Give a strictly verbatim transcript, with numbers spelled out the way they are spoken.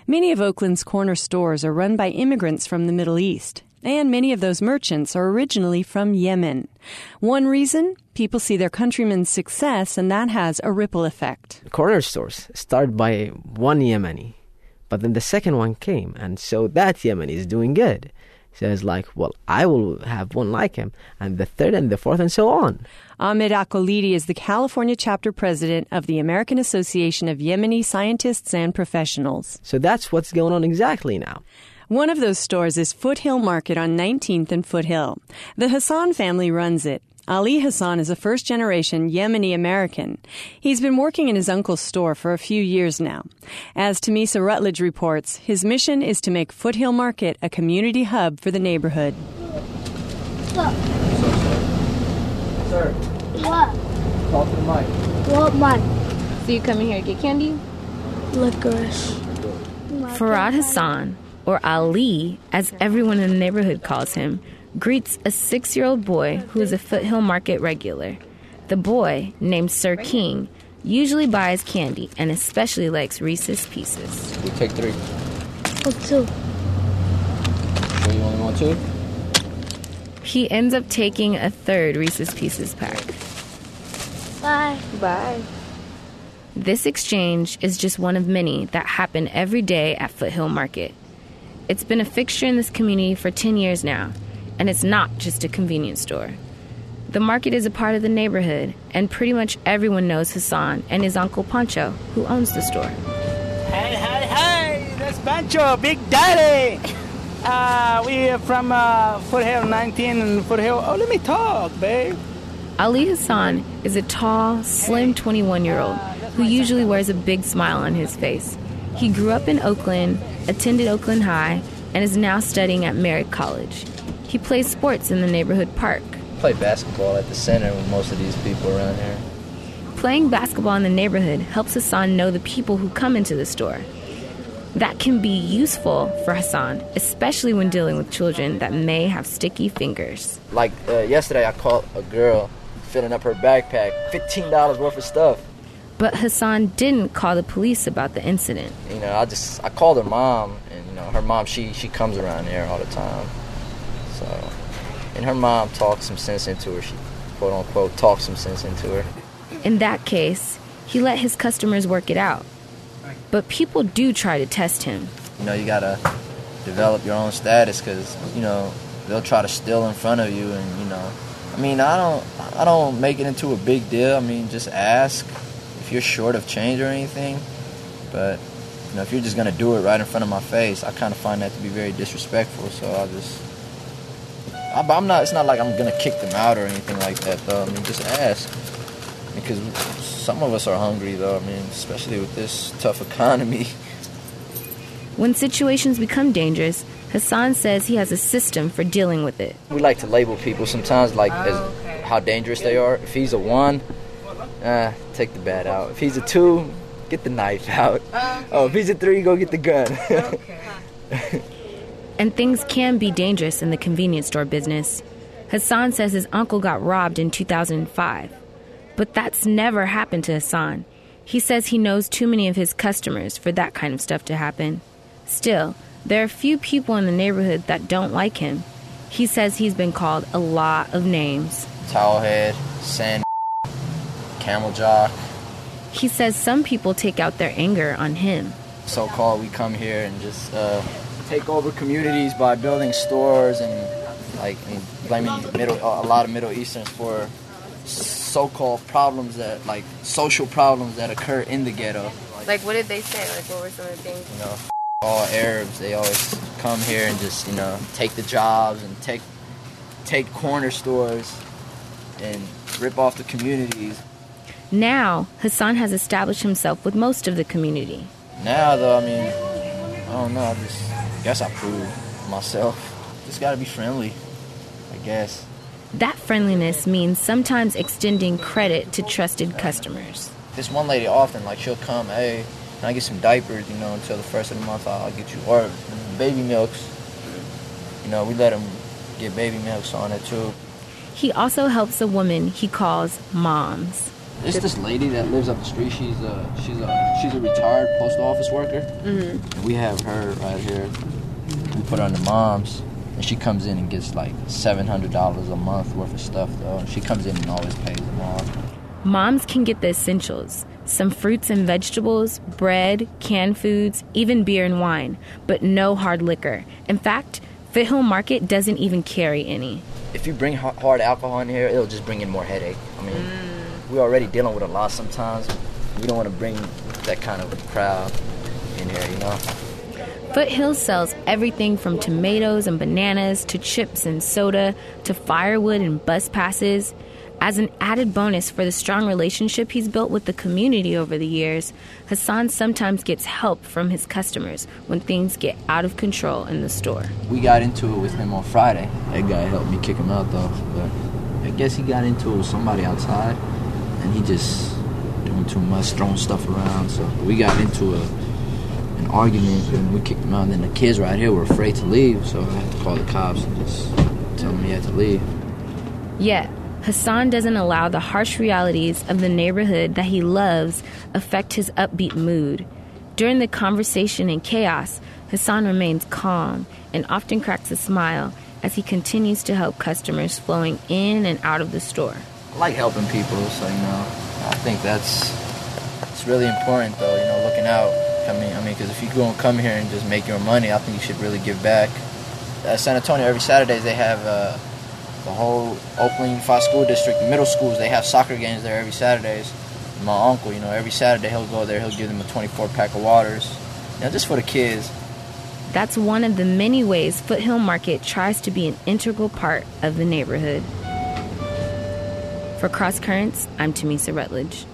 Many of Oakland's corner stores are run by immigrants from the Middle East, and many of those merchants are originally from Yemen. One reason? People see their countrymen's success, and that has a ripple effect. Corner stores start by one Yemeni, but then the second one came, and so that Yemeni is doing good. So it's like, well, I will have one like him, and the third and the fourth, and so on. Ahmed Akolidi is the California chapter president of the American Association of Yemeni Scientists and Professionals. So that's what's going on exactly now. One of those stores is Foothill Market on nineteenth and Foothill. The Hassan family runs it. Ali Hassan is a first-generation Yemeni American. He's been working in his uncle's store for a few years now. As Tamisa Rutledge reports, his mission is to make Foothill Market a community hub for the neighborhood. Look. Sir. What? Talk to the mic. What mic? So you come in here to get candy? Licorice. Farad Hassan, or Ali, as everyone in the neighborhood calls him, greets a six-year-old boy who is a Foothill Market regular. The boy, named Sir King, usually buys candy and especially likes Reese's Pieces. We take three. What two? Sure you only want two? He ends up taking a third Reese's Pieces pack. Bye. Bye. This exchange is just one of many that happen every day at Foothill Market. It's been a fixture in this community for ten years now, and it's not just a convenience store. The market is a part of the neighborhood, and pretty much everyone knows Hassan and his uncle Pancho, who owns the store. Hey, hey, hey! That's Pancho, Big Daddy! Uh, we're from uh, Foothill nineteen and Foothill. Oh, let me talk, babe. Ali Hassan is a tall, slim twenty-one-year-old who usually wears a big smile on his face. He grew up in Oakland, attended Oakland High, and is now studying at Merritt College. He plays sports in the neighborhood park. I play basketball at the center with most of these people around here. Playing basketball in the neighborhood helps Hassan know the people who come into the store. That can be useful for Hassan, especially when dealing with children that may have sticky fingers. Like uh, yesterday, I caught a girl filling up her backpack, fifteen dollars worth of stuff. But Hassan didn't call the police about the incident. You know, I just, I called her mom, and, you know, her mom, she, she comes around here all the time. So, and her mom talked some sense into her. She, quote unquote, talked some sense into her. In that case, he let his customers work it out. But people do try to test him. You know, you gotta develop your own status, because, you know, they'll try to steal in front of you, and, you know, I mean, I don't, I don't make it into a big deal. I mean, just ask if you're short of change or anything. But, you know, if you're just gonna do it right in front of my face, I kind of find that to be very disrespectful. So I just, I, I'm not. It's not like I'm gonna kick them out or anything like that, though. I mean, just ask, because some of us are hungry, though. I mean, especially with this tough economy. When situations become dangerous, Hassan says he has a system for dealing with it. We like to label people sometimes, like, as how dangerous they are. If he's a one, uh, take the bat out. If he's a two, get the knife out. Okay. Oh, if he's a three, go get the gun. Okay. And things can be dangerous in the convenience store business. Hassan says his uncle got robbed in two thousand five. But that's never happened to Hassan. He says he knows too many of his customers for that kind of stuff to happen. Still, there are few people in the neighborhood that don't like him. He says he's been called a lot of names. Towelhead, sand, camel jock. He says some people take out their anger on him. So-called, we come here and just uh, take over communities by building stores and, like, I mean, blaming middle, a lot of Middle Easterns for so-called problems that, like, social problems that occur in the ghetto. Like, what did they say? Like, what were some of the things? You know, all Arabs, they always come here and just, you know, take the jobs and take take corner stores and rip off the communities. Now, Hassan has established himself with most of the community. Now, though, I mean, I don't know, I just guess I proved myself. Just gotta be friendly, I guess. That friendliness means sometimes extending credit to trusted customers. This one lady often, like, she'll come, hey, can I get some diapers, you know, until the first of the month, I'll get you, or baby milks. You know, we let them get baby milks on it, too. He also helps a woman he calls moms. It's this lady that lives up the street. She's a she's a she's a retired postal office worker. Mm-hmm. And we have her right here. We put her on the moms, and she comes in and gets like seven hundred dollars a month worth of stuff though. She comes in and always pays them off. Moms can get the essentials: some fruits and vegetables, bread, canned foods, even beer and wine, but no hard liquor. In fact, Foothill Market doesn't even carry any. If you bring hard alcohol in here, it'll just bring in more headache. I mean, mm. we're already dealing with a lot sometimes. We don't want to bring that kind of crowd in here, you know? Foothill sells everything from tomatoes and bananas to chips and soda to firewood and bus passes. As an added bonus for the strong relationship he's built with the community over the years, Hassan sometimes gets help from his customers when things get out of control in the store. We got into it with him on Friday. That guy helped me kick him out, though. But I guess he got into it with somebody outside, and he just doing too much, throwing stuff around. So we got into a, an argument, and we kicked him out. And then the kids right here were afraid to leave, so I had to call the cops and just tell them he had to leave. Yeah. Hassan doesn't allow the harsh realities of the neighborhood that he loves affect his upbeat mood. During the conversation and chaos, Hassan remains calm and often cracks a smile as he continues to help customers flowing in and out of the store. I like helping people, so, you know, I think that's it's really important, though, you know, looking out. I mean, I mean, because if you go and come here and just make your money, I think you should really give back. At San Antonio, every Saturday, they have... Uh, The whole Oakland Unified School District, the middle schools, they have soccer games there every Saturdays. My uncle, you know, every Saturday he'll go there, he'll give them a twenty-four pack of waters, you know, just for the kids. That's one of the many ways Foothill Market tries to be an integral part of the neighborhood. For Cross Currents, I'm Tamisa Rutledge.